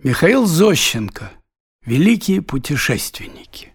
Михаил Зощенко. Великие путешественники.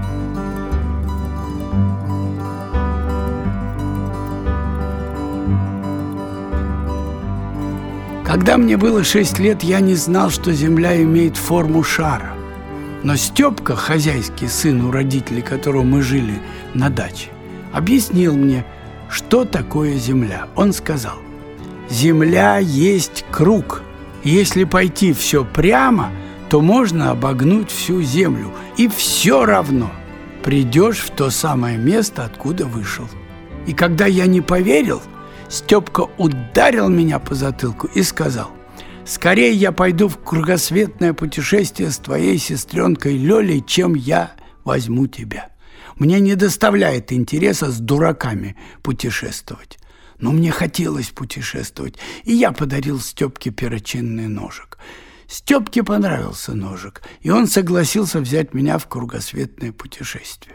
Когда мне было 6 лет, я не знал, что Земля имеет форму шара. Но Степка, хозяйский сын, у родителей которого мы жили на даче, объяснил мне, что такое Земля. Он сказал: Земля есть круг. Если пойти все прямо, то можно обогнуть всю Землю, и все равно придешь в то самое место, откуда вышел. И когда я не поверил, Степка ударил меня по затылку и сказал: скорее я пойду в кругосветное путешествие с твоей сестренкой Лёлей, чем я возьму тебя. Мне не доставляет интереса с дураками путешествовать. Но мне хотелось путешествовать, и я подарил Степке перочинный ножик. Степке понравился ножик, и он согласился взять меня в кругосветное путешествие.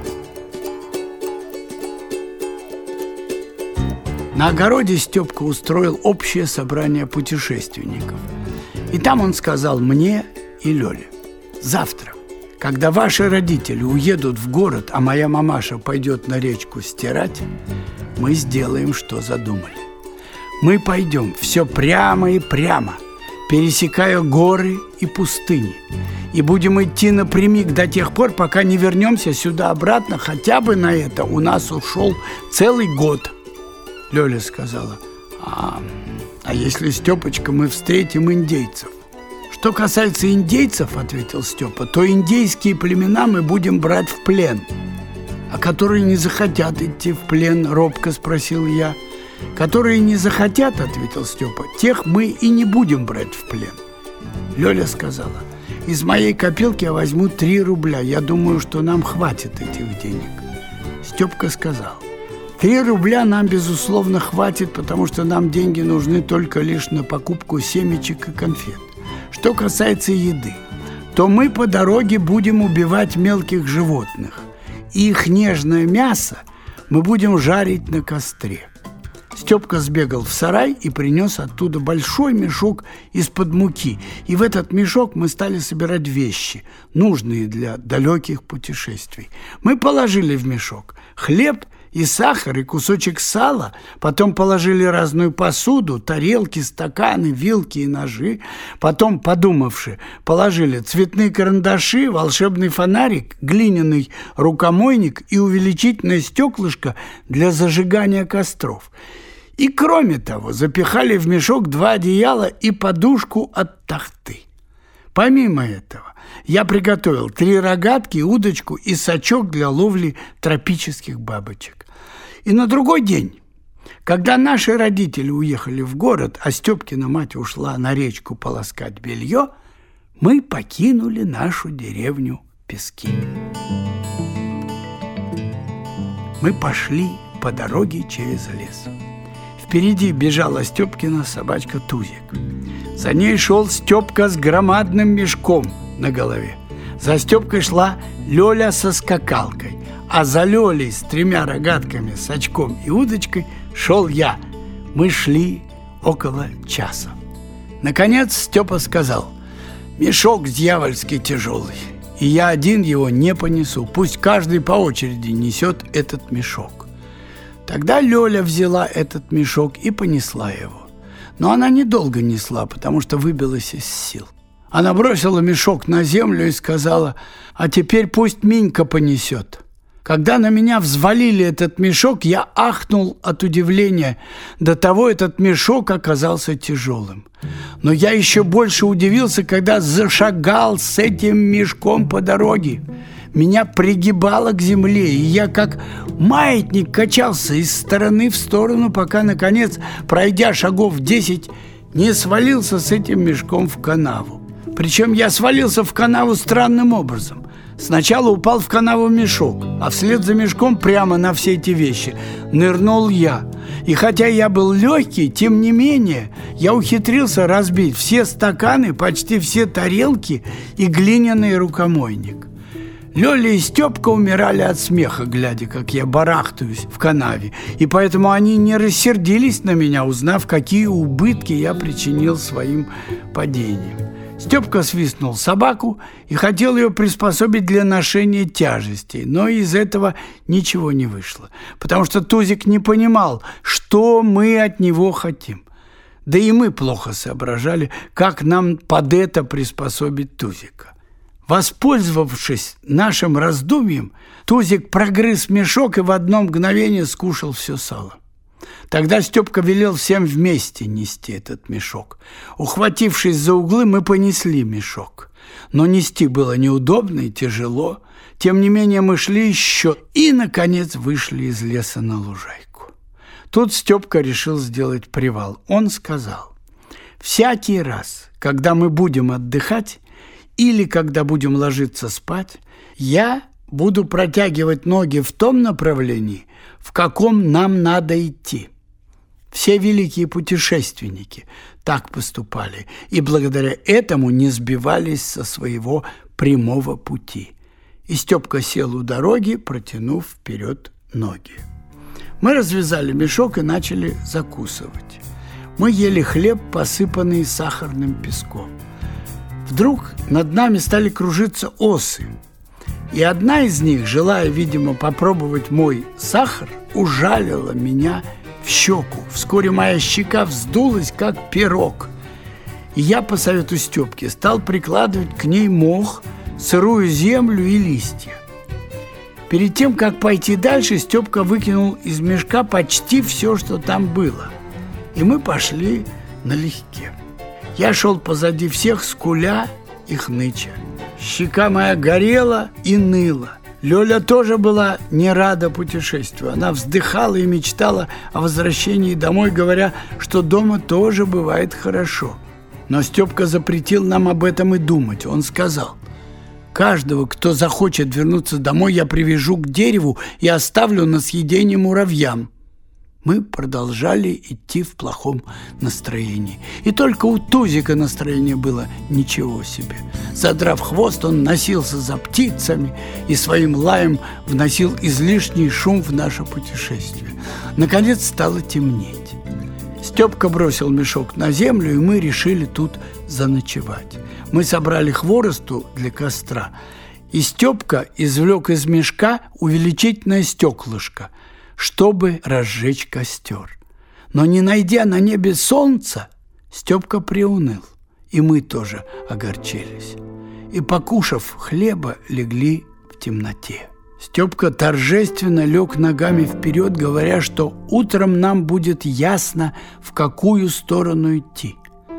На огороде Степка устроил общее собрание путешественников. И там он сказал мне и Лёле: завтра, когда ваши родители уедут в город, а моя мамаша пойдет на речку стирать, мы сделаем, что задумали. Мы пойдем все прямо и прямо, пересекая горы и пустыни, и будем идти напрямик до тех пор, пока не вернемся сюда обратно. Хотя бы на это у нас ушел целый год. Лёля сказала: а если, Стёпочка, мы встретим индейцев? Что касается индейцев, ответил Стёпа, то индейские племена мы будем брать в плен. А которые не захотят идти в плен, робко спросил я. Которые не захотят, ответил Стёпа, тех мы и не будем брать в плен. Лёля сказала: из моей копилки я возьму 3 рубля. Я думаю, что нам хватит этих денег. Стёпка сказал: 3 рубля нам, безусловно, хватит, потому что нам деньги нужны только лишь на покупку семечек и конфет. Что касается еды, то мы по дороге будем убивать мелких животных, и их нежное мясо мы будем жарить на костре. Степка сбегал в сарай и принес оттуда большой мешок из-под муки. И в этот мешок мы стали собирать вещи, нужные для далеких путешествий. Мы положили в мешок хлеб и сахар, и кусочек сала, потом положили разную посуду, тарелки, стаканы, вилки и ножи, потом, подумавши, положили цветные карандаши, волшебный фонарик, глиняный рукомойник и увеличительное стеклышко для зажигания костров. И, кроме того, запихали в мешок 2 одеяла и подушку от тахты. Помимо этого, я приготовил 3 рогатки, удочку и сачок для ловли тропических бабочек. И на другой день, когда наши родители уехали в город, а Степкина мать ушла на речку полоскать белье, мы покинули нашу деревню Пески. Мы пошли по дороге через лес. Впереди бежала Степкина собачка Тузик. За ней шел Степка с громадным мешком на голове. За Степкой шла Лёля со скакалкой, а за Лёлей с 3 рогатками, сачком и удочкой шел я. Мы шли около часа. Наконец Степа сказал: мешок дьявольски тяжелый, и я один его не понесу. Пусть каждый по очереди несет этот мешок. Тогда Лёля взяла этот мешок и понесла его. Но она недолго несла, потому что выбилась из сил. Она бросила мешок на землю и сказала: а теперь пусть Минька понесет. Когда на меня взвалили этот мешок, я ахнул от удивления. До того этот мешок оказался тяжелым. Но я еще больше удивился, когда зашагал с этим мешком по дороге. Меня пригибало к земле, и я как маятник качался из стороны в сторону, пока, наконец, пройдя шагов 10, не свалился с этим мешком в канаву. Причем я свалился в канаву странным образом. Сначала упал в канаву мешок, а вслед за мешком прямо на все эти вещи нырнул я. И хотя я был легкий, тем не менее я ухитрился разбить все стаканы, почти все тарелки и глиняный рукомойник. Лёля и Стёпка умирали от смеха, глядя, как я барахтаюсь в канаве, и поэтому они не рассердились на меня, узнав, какие убытки я причинил своим падением. Степка свистнул собаку и хотел ее приспособить для ношения тяжестей, но из этого ничего не вышло, потому что Тузик не понимал, что мы от него хотим. Да и мы плохо соображали, как нам под это приспособить Тузика. Воспользовавшись нашим раздумьем, Тузик прогрыз мешок и в одно мгновение скушал все сало. Тогда Степка велел всем вместе нести этот мешок. Ухватившись за углы, мы понесли мешок. Но нести было неудобно и тяжело. Тем не менее мы шли еще и, наконец, вышли из леса на лужайку. Тут Степка решил сделать привал. Он сказал: «Всякий раз, когда мы будем отдыхать или когда будем ложиться спать, я буду протягивать ноги в том направлении, в каком нам надо идти». Все великие путешественники так поступали и благодаря этому не сбивались со своего прямого пути. И Степка сел у дороги, протянув вперед ноги. Мы развязали мешок и начали закусывать. Мы ели хлеб, посыпанный сахарным песком. Вдруг над нами стали кружиться осы. И одна из них, желая, видимо, попробовать мой сахар, ужалила меня в щеку. Вскоре моя щека вздулась, как пирог. И я, по совету Степки, стал прикладывать к ней мох, сырую землю и листья. Перед тем, как пойти дальше, Степка выкинул из мешка почти все, что там было. И мы пошли налегке. Я шел позади всех, скуля и хныча. Щека моя горела и ныла. Лёля тоже была не рада путешествию. Она вздыхала и мечтала о возвращении домой, говоря, что дома тоже бывает хорошо. Но Степка запретил нам об этом и думать. Он сказал: «Каждого, кто захочет вернуться домой, я привяжу к дереву и оставлю на съедение муравьям». Мы продолжали идти в плохом настроении. И только у Тузика настроение было ничего себе. Задрав хвост, он носился за птицами и своим лаем вносил излишний шум в наше путешествие. Наконец стало темнеть. Степка бросил мешок на землю, и мы решили тут заночевать. Мы собрали хворосту для костра, и Степка извлек из мешка увеличительное стеклышко, чтобы разжечь костер. Но не найдя на небе солнца, Степка приуныл, и мы тоже огорчились. И, покушав хлеба, легли в темноте. Степка торжественно лег ногами вперед, говоря, что утром нам будет ясно, в какую сторону идти.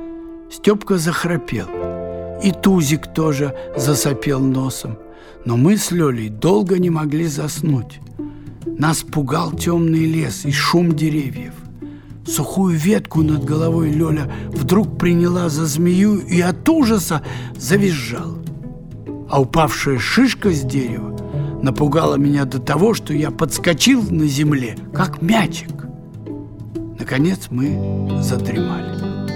Степка захрапел, и Тузик тоже засопел носом. Но мы с Лёлей долго не могли заснуть. Нас пугал темный лес и шум деревьев. Сухую ветку над головой Лёля вдруг приняла за змею и от ужаса завизжала. А упавшая шишка с дерева напугала меня до того, что я подскочил на земле, как мячик. Наконец мы задремали.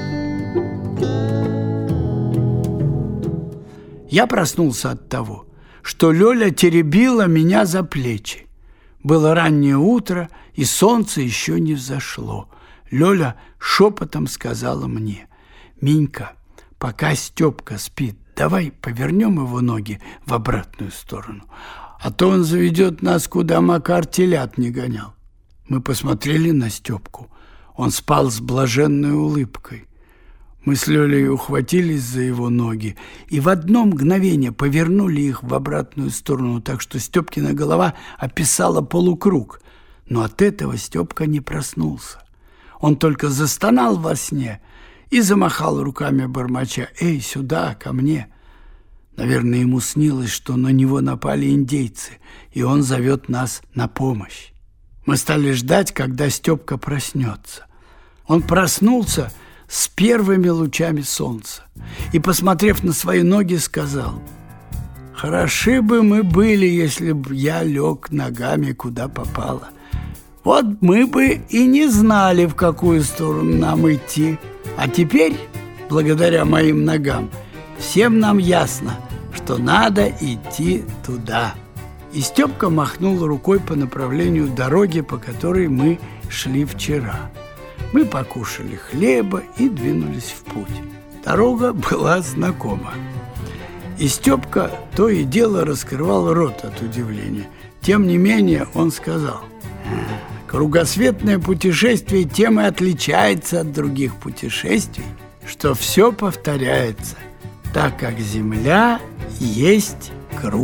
Я проснулся от того, что Лёля теребила меня за плечи. Было раннее утро, и солнце еще не взошло. Лёля шепотом сказала мне: «Минька, пока Степка спит, давай повернем его ноги в обратную сторону, а то он заведет нас, куда Макар телят не гонял». Мы посмотрели на Степку. Он спал с блаженной улыбкой. Мы с Лёлей ухватились за его ноги и в одно мгновение повернули их в обратную сторону, так что Степкина голова описала полукруг. Но от этого Степка не проснулся. Он только застонал во сне и замахал руками, бормоча: «Эй, сюда, ко мне!» Наверное, ему снилось, что на него напали индейцы, и он зовет нас на помощь. Мы стали ждать, когда Степка проснется. Он проснулся с первыми лучами солнца и, посмотрев на свои ноги, сказал: «Хороши бы мы были, если б я лег ногами куда попало. Вот мы бы и не знали, в какую сторону нам идти. А теперь, благодаря моим ногам, всем нам ясно, что надо идти туда». И Степка махнул рукой по направлению дороги, по которой мы шли вчера. Мы покушали хлеба и двинулись в путь. Дорога была знакома. И Степка то и дело раскрывал рот от удивления. Тем не менее он сказал: кругосветное путешествие тем и отличается от других путешествий, что все повторяется, так как Земля есть круг.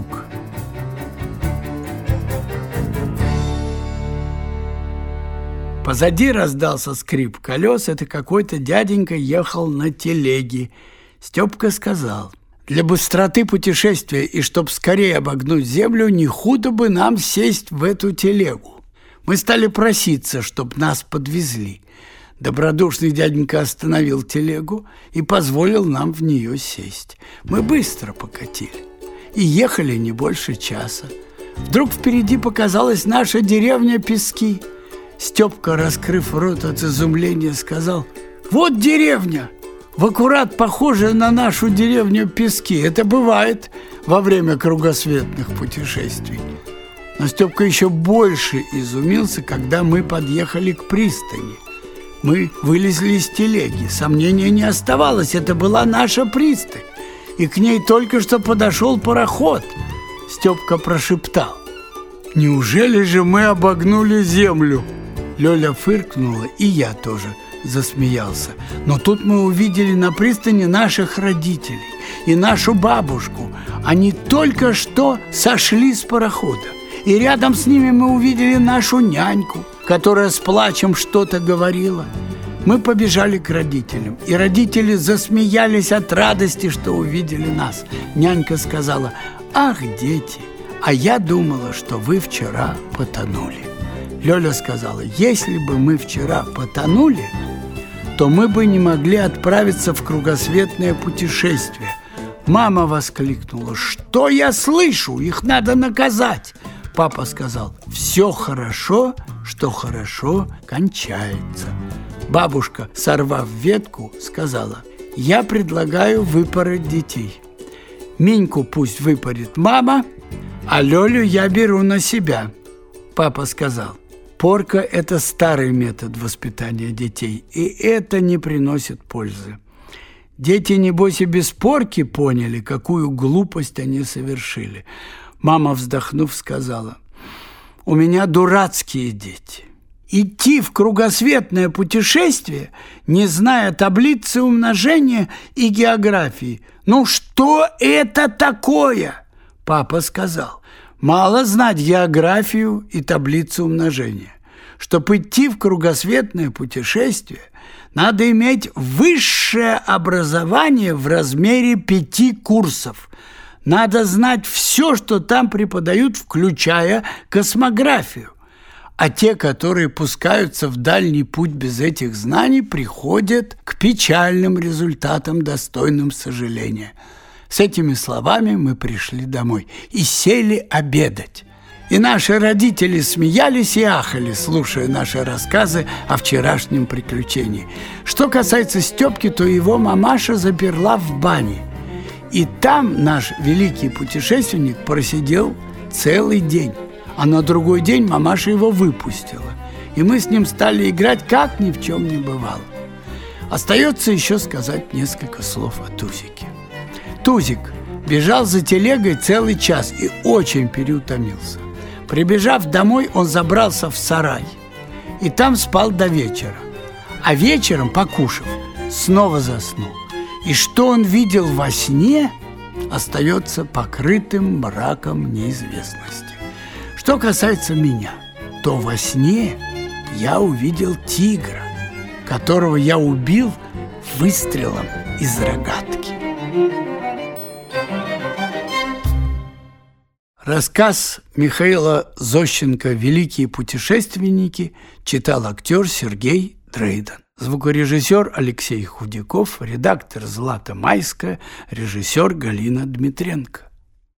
Позади раздался скрип колес. Это какой-то дяденька ехал на телеге. Степка сказал: для быстроты путешествия и чтоб скорее обогнуть землю, не худо бы нам сесть в эту телегу. Мы стали проситься, чтоб нас подвезли. Добродушный дяденька остановил телегу и позволил нам в нее сесть. Мы быстро покатили и ехали не больше часа. Вдруг впереди показалась наша деревня Пески. Степка, раскрыв рот от изумления, сказал: вот деревня, в аккурат похожая на нашу деревню Пески. Это бывает во время кругосветных путешествий. Но Степка еще больше изумился, когда мы подъехали к пристани. Мы вылезли из телеги. Сомнения не оставалось, это была наша пристань. И к ней только что подошел пароход. Степка прошептал: неужели же мы обогнули землю? Лёля фыркнула, и я тоже засмеялся. Но тут мы увидели на пристани наших родителей и нашу бабушку. Они только что сошли с парохода. И рядом с ними мы увидели нашу няньку, которая с плачем что-то говорила. Мы побежали к родителям, и родители засмеялись от радости, что увидели нас. Нянька сказала: ах, дети, а я думала, что вы вчера потонули. Лёля сказала: если бы мы вчера потонули, то мы бы не могли отправиться в кругосветное путешествие. Мама воскликнула: что я слышу? Их надо наказать. Папа сказал: все хорошо, что хорошо кончается. Бабушка, сорвав ветку, сказала: я предлагаю выпороть детей. Миньку пусть выпорит мама, а Лёлю я беру на себя. Папа сказал: порка – это старый метод воспитания детей, и это не приносит пользы. Дети, небось, и без порки поняли, какую глупость они совершили. Мама, вздохнув, сказала: у меня дурацкие дети. Идти в кругосветное путешествие, не зная таблицы умножения и географии. Ну что это такое? Папа сказал: мало знать географию и таблицу умножения. Чтобы идти в кругосветное путешествие, надо иметь высшее образование в размере 5 курсов. Надо знать все, что там преподают, включая космографию. А те, которые пускаются в дальний путь без этих знаний, приходят к печальным результатам, достойным сожаления. С этими словами мы пришли домой и сели обедать. И наши родители смеялись и ахали, слушая наши рассказы о вчерашнем приключении. Что касается Степки, то его мамаша заперла в бане. И там наш великий путешественник просидел целый день. А на другой день мамаша его выпустила. И мы с ним стали играть, как ни в чем не бывало. Остается еще сказать несколько слов о Тузике. Тузик бежал за телегой целый час и очень переутомился. Прибежав домой, он забрался в сарай и там спал до вечера. А вечером, покушав, снова заснул. И что он видел во сне, остается покрытым мраком неизвестности. Что касается меня, то во сне я увидел тигра, которого я убил выстрелом из рогатки. Рассказ Михаила Зощенко «Великие путешественники» читал актер Сергей Дрейден. Звукорежиссер Алексей Худяков, редактор Злата Майская, режиссер Галина Дмитренко.